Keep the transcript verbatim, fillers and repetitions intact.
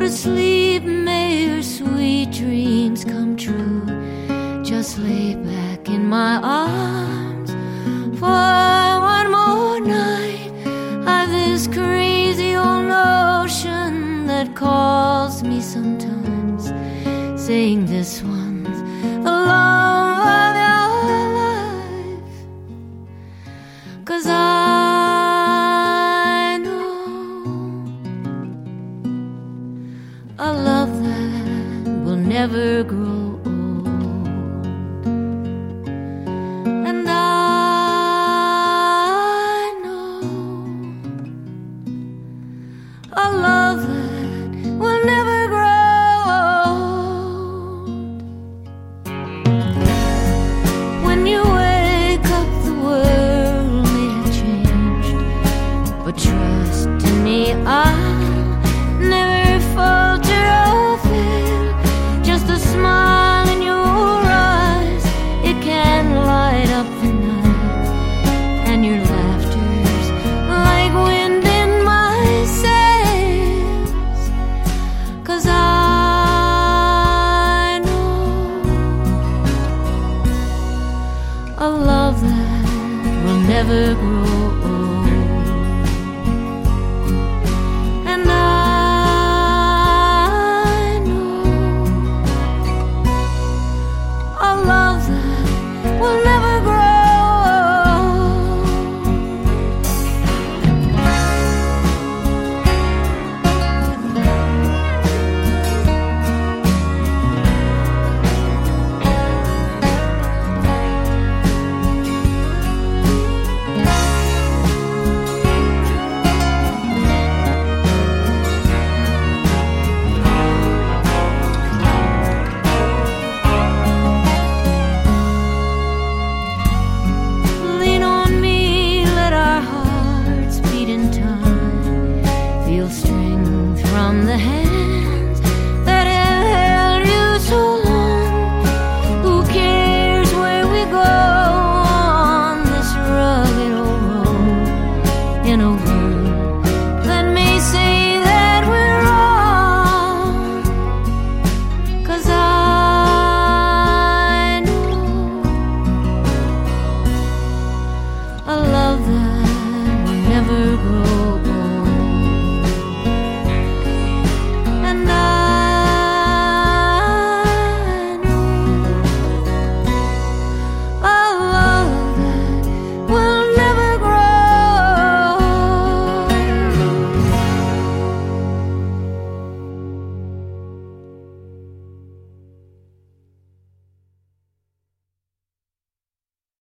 to sleep, may your sweet dreams come true. Just lay back in my arms for one more night. I've this crazy old notion that calls me sometimes, saying this one's the love of your life. 'Cause I know a love that will never grow old, and I know a love that will never grow old. When you wake up, the world may have changed, but trust in me, I'll never falter or fail. Just a smile in your eyes, it can light up the night, and your laughter's like wind in my sails. 'Cause I know a love that will never grow